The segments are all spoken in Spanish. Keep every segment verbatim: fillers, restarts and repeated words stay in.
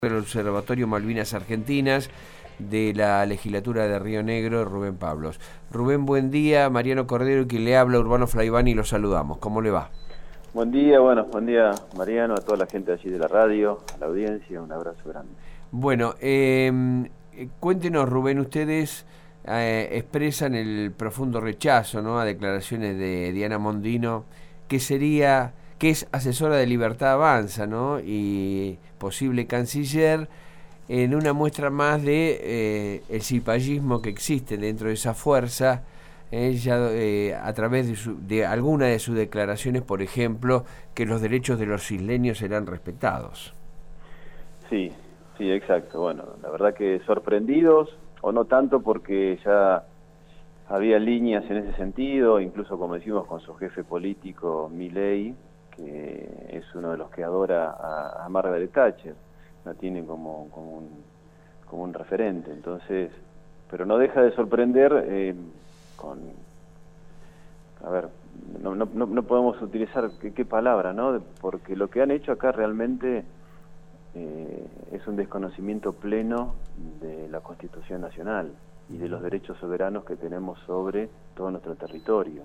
Del Observatorio Malvinas Argentinas de la legislatura de Río Negro, Rubén Pablos. Rubén, buen día. Mariano Cordero, quien le habla, Urbano Flaivani, y lo saludamos. ¿Cómo le va? Buen día, bueno, buen día Mariano, a toda la gente allí de la radio, a la audiencia, un abrazo grande. Bueno, eh, cuéntenos, Rubén, ustedes eh, expresan el profundo rechazo, ¿no?, a declaraciones de Diana Mondino, que sería, que es asesora de Libertad Avanza, ¿no?, y posible canciller, en una muestra más de eh, el cipallismo que existe dentro de esa fuerza. Ella, eh, a través de, su, de alguna de sus declaraciones, por ejemplo, que los derechos de los isleños serán respetados. Sí, sí, exacto. Bueno, la verdad que sorprendidos, o no tanto porque ya había líneas en ese sentido, incluso como decimos con su jefe político, Milei, que es uno de los que adora a, a Margaret Thatcher, la tiene como, como, un, como un referente. Entonces, pero no deja de sorprender eh, con, a ver, no, no, no podemos utilizar qué, qué palabra, ¿no? Porque lo que han hecho acá realmente eh, es un desconocimiento pleno de la Constitución Nacional y de los derechos soberanos que tenemos sobre todo nuestro territorio.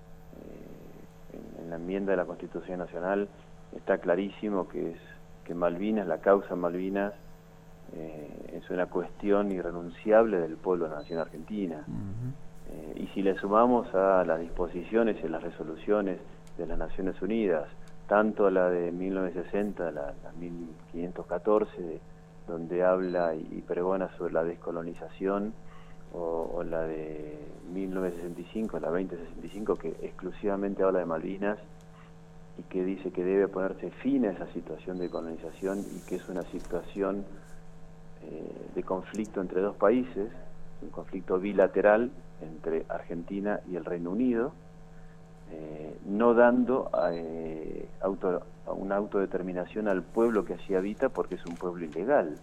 Eh, en, en la enmienda de la Constitución Nacional está clarísimo que es que Malvinas, la causa Malvinas, eh, es una cuestión irrenunciable del pueblo de la nación argentina. Uh-huh. eh, y si le sumamos a las disposiciones y las resoluciones de las Naciones Unidas, tanto la de mil novecientos sesenta, la, la mil quinientos catorce, donde habla y pregona sobre la descolonización, o, o la de mil novecientos sesenta y cinco, la veinte sesenta y cinco, que exclusivamente habla de Malvinas y que dice que debe ponerse fin a esa situación de colonización y que es una situación eh, de conflicto entre dos países, un conflicto bilateral entre Argentina y el Reino Unido, eh, no dando eh, auto, una autodeterminación al pueblo que allí habita porque es un pueblo ilegal.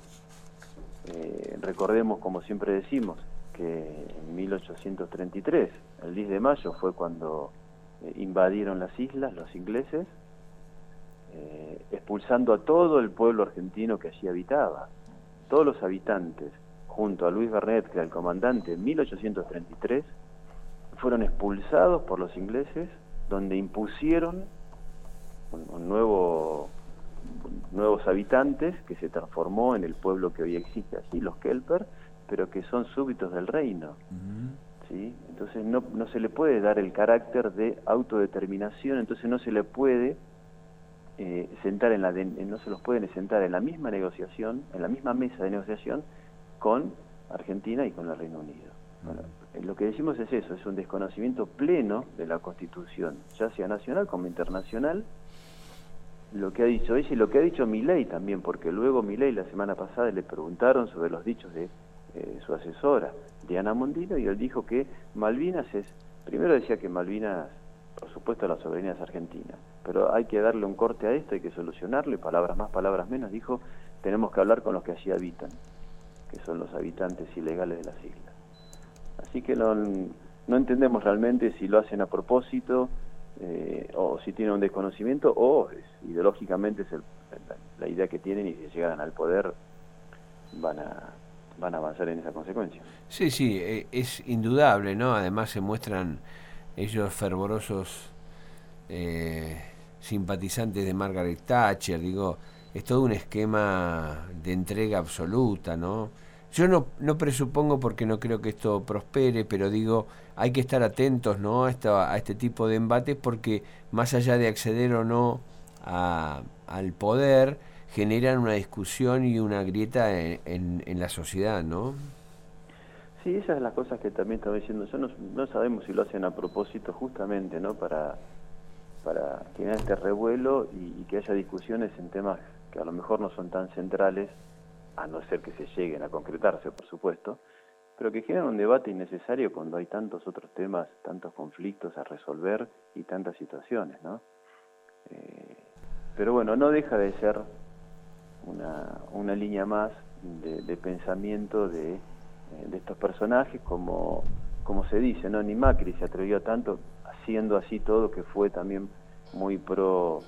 Eh, recordemos, como siempre decimos, que en mil ochocientos treinta y tres, el diez de mayo, fue cuando eh, invadieron las islas los ingleses, eh, expulsando a todo el pueblo argentino que allí habitaba. Todos los habitantes, junto a Luis Bernet, que era el comandante en mil ochocientos treinta y tres, fueron expulsados por los ingleses, donde impusieron un, un nuevo, nuevos habitantes que se transformó en el pueblo que hoy existe allí, los Kelper, pero que son súbditos del reino. Uh-huh. ¿Sí? Entonces no, no se le puede dar el carácter de autodeterminación, entonces no se le puede eh, sentar en la de, no se los pueden sentar en la misma negociación, en la misma mesa de negociación con Argentina y con el Reino Unido. Uh-huh. Bueno, lo que decimos es eso, es un desconocimiento pleno de la Constitución, ya sea nacional como internacional, lo que ha dicho ella y lo que ha dicho Milei también, porque luego Milei la semana pasada le preguntaron sobre los dichos de eh, su asesora, Diana Mondino, y él dijo que Malvinas es, primero decía que Malvinas, por supuesto, la soberanía es argentina, pero hay que darle un corte a esto, hay que solucionarlo, y palabras más, palabras menos, dijo, tenemos que hablar con los que allí habitan, que son los habitantes ilegales de las islas. Así que no, no entendemos realmente si lo hacen a propósito, eh, o si tienen un desconocimiento, o es, ideológicamente es el, la, la idea que tienen, y si llegan al poder van a, van a avanzar en esa consecuencia. Sí, sí, eh, es indudable, ¿no? Además se muestran ellos fervorosos eh, simpatizantes de Margaret Thatcher, digo, es todo un esquema de entrega absoluta, ¿no? Yo no, no presupongo, porque no creo que esto prospere, pero digo, hay que estar atentos, ¿no?, a, esta, a este tipo de embates, porque más allá de acceder o no a, al poder, generan una discusión y una grieta en, en, en la sociedad, ¿no? Sí, esas son las cosas que también estaba diciendo. Yo no, no sabemos si lo hacen a propósito justamente, ¿no?, para, para generar este revuelo y, y que haya discusiones en temas que a lo mejor no son tan centrales, a no ser que se lleguen a concretarse, por supuesto, pero que generan un debate innecesario cuando hay tantos otros temas, tantos conflictos a resolver y tantas situaciones, ¿no? Eh, pero bueno, no deja de ser una, una línea más de, de pensamiento de, eh, de estos personajes, como, como se dice, ¿no? Ni Macri se atrevió tanto, haciendo así todo, que fue también muy pro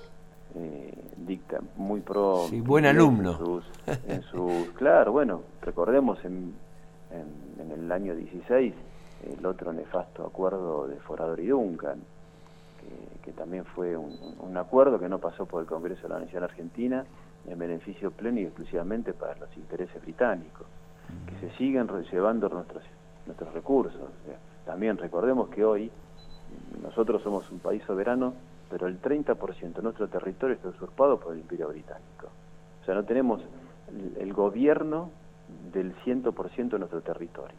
eh, dicta muy pro... Sí, buen alumno. En sus, en sus, claro, bueno, recordemos en, en, en el año dieciséis el otro nefasto acuerdo de Forador y Duncan, que, que también fue un, un acuerdo que no pasó por el Congreso de la Nación Argentina en beneficio pleno y exclusivamente para los intereses británicos, que se siguen llevando nuestros, nuestros recursos. O sea, también recordemos que hoy nosotros somos un país soberano, pero el treinta por ciento de nuestro territorio está usurpado por el Imperio Británico. O sea, no tenemos el, el gobierno del cien por ciento de nuestro territorio.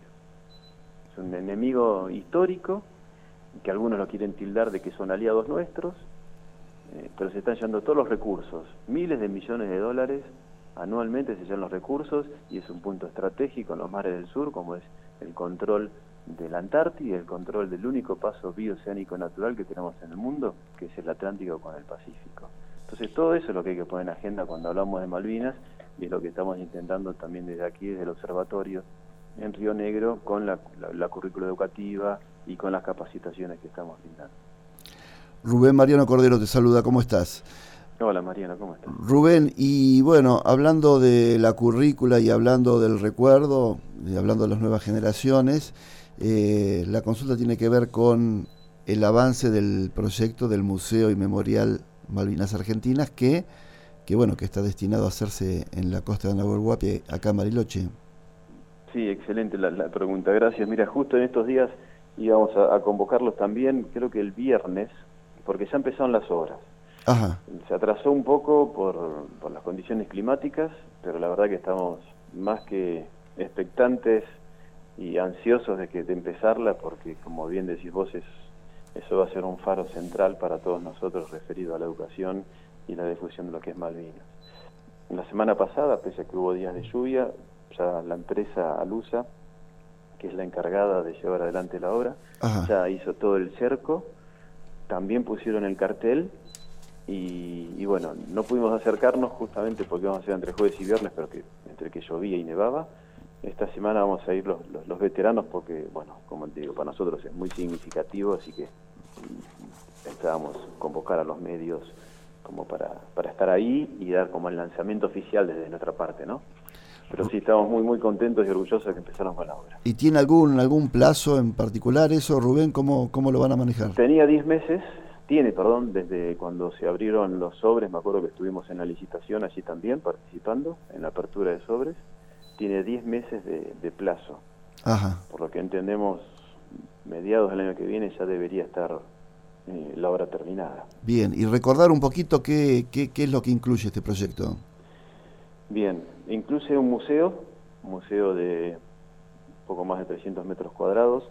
Es un enemigo histórico, que algunos lo quieren tildar de que son aliados nuestros, eh, pero se están llevando todos los recursos, miles de millones de dólares anualmente se llevan los recursos, y es un punto estratégico en los mares del sur, como es el control de la Antártida y el control del único paso bioceánico natural que tenemos en el mundo, que es el Atlántico con el Pacífico. Entonces todo eso es lo que hay que poner en agenda cuando hablamos de Malvinas, y es lo que estamos intentando también desde aquí, desde el observatorio en Río Negro, con la, la, la currícula educativa y con las capacitaciones que estamos brindando. Rubén Mariano Cordero te saluda, ¿cómo estás? Hola Mariano, ¿cómo estás? Rubén, y bueno, hablando de la currícula y hablando del recuerdo, y hablando de las nuevas generaciones, eh, la consulta tiene que ver con el avance del proyecto del Museo y Memorial Malvinas Argentinas, que, que bueno, que está destinado a hacerse en la costa de Nahuel Huapi, acá en Bariloche. Sí, excelente la, la pregunta, gracias. Mira, justo en estos días íbamos a, a convocarlos también, creo que el viernes, porque ya empezaron las obras. Ajá. Se atrasó un poco por, por las condiciones climáticas, pero la verdad que estamos más que expectantes y ansiosos de que de empezarla, porque como bien decís vos, es, eso va a ser un faro central para todos nosotros referido a la educación y la difusión de lo que es Malvinas. La semana pasada, pese a que hubo días de lluvia, ya la empresa Alusa, que es la encargada de llevar adelante la obra, Ajá. ya hizo todo el cerco, también pusieron el cartel. Y, y bueno, no pudimos acercarnos justamente porque vamos a hacer entre jueves y viernes, pero que entre que llovía y nevaba. Esta semana vamos a ir los, los, los veteranos porque, bueno, como te digo, para nosotros es muy significativo, así que estábamos convocar a los medios como para, para estar ahí y dar como el lanzamiento oficial desde nuestra parte, ¿no? Pero sí, estamos muy muy contentos y orgullosos de que empezaron con la obra. ¿Y tiene algún algún plazo en particular eso, Rubén? ¿Cómo, cómo lo van a manejar? Tenía diez meses. Tiene, perdón, desde cuando se abrieron los sobres, me acuerdo que estuvimos en la licitación allí también participando, en la apertura de sobres, tiene diez meses de, de plazo. Ajá. Por lo que entendemos, mediados del año que viene ya debería estar eh, la obra terminada. Bien, y recordar un poquito qué, qué, qué es lo que incluye este proyecto. Bien, incluye un museo, un museo de poco más de trescientos metros cuadrados,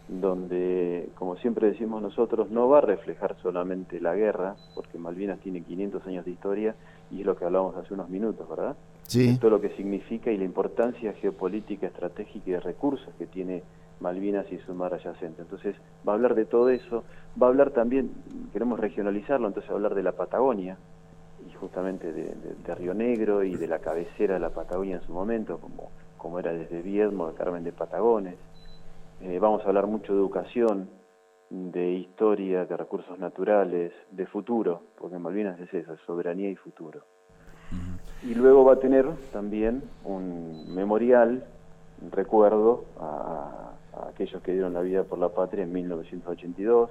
donde, como siempre decimos nosotros, no va a reflejar solamente la guerra, porque Malvinas tiene quinientos años de historia, y es lo que hablábamos hace unos minutos, ¿verdad? Sí. Todo lo que significa y la importancia geopolítica, estratégica y de recursos que tiene Malvinas y su mar adyacente. Entonces, va a hablar de todo eso, va a hablar también, queremos regionalizarlo, entonces va a hablar de la Patagonia, y justamente de, de, de Río Negro y de la cabecera de la Patagonia en su momento, como, como era desde Viedmo, de Carmen de Patagones. Eh, vamos a hablar mucho de educación, de historia, de recursos naturales, de futuro, porque Malvinas es eso, es soberanía y futuro. Uh-huh. Y luego va a tener también un memorial, un recuerdo a, a aquellos que dieron la vida por la patria en mil novecientos ochenta y dos.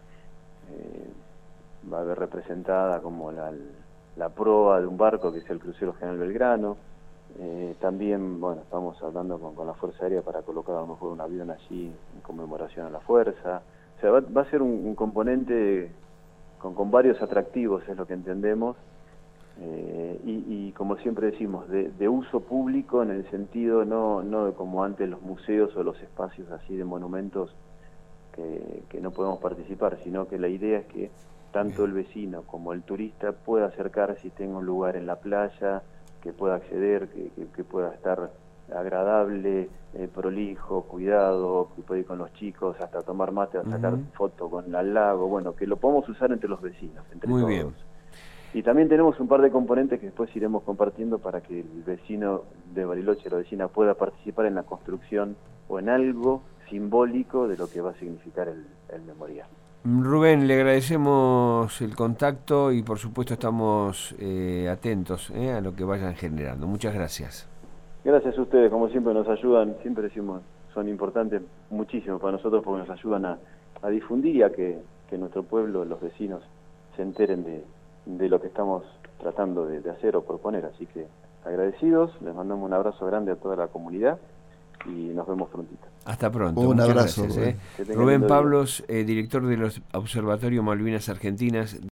Eh, va a haber representada como la, la proa de un barco que es el crucero General Belgrano. Eh, también, bueno, estamos hablando con, con la Fuerza Aérea para colocar a lo mejor un avión allí en conmemoración a la Fuerza. O sea, va, va a ser un, un componente con, con varios atractivos, es lo que entendemos, eh, y, y como siempre decimos, de, de uso público en el sentido no, no de como antes los museos o los espacios así de monumentos que, que no podemos participar, sino que la idea es que tanto el vecino como el turista pueda acercarse y tenga un lugar en la playa, que pueda acceder, que, que, que pueda estar agradable, eh, prolijo, cuidado, que pueda ir con los chicos hasta tomar mate, a sacar uh-huh. foto con el lago, bueno, que lo podamos usar entre los vecinos, entre Muy todos. Bien. Y también tenemos un par de componentes que después iremos compartiendo para que el vecino de Bariloche, la vecina, pueda participar en la construcción o en algo simbólico de lo que va a significar el, el memorial. Rubén, le agradecemos el contacto y por supuesto estamos eh, atentos eh, a lo que vayan generando. Muchas gracias. Gracias a ustedes, como siempre nos ayudan, siempre decimos, son importantes muchísimo para nosotros porque nos ayudan a, a difundir y a que, que nuestro pueblo, los vecinos, se enteren de, de lo que estamos tratando de, de hacer o proponer. Así que agradecidos, les mandamos un abrazo grande a toda la comunidad y nos vemos prontito. Hasta pronto. Un Muchas abrazo, gracias, Rubén. Eh. Rubén Pablos, eh, director del Observatorio Malvinas Argentinas.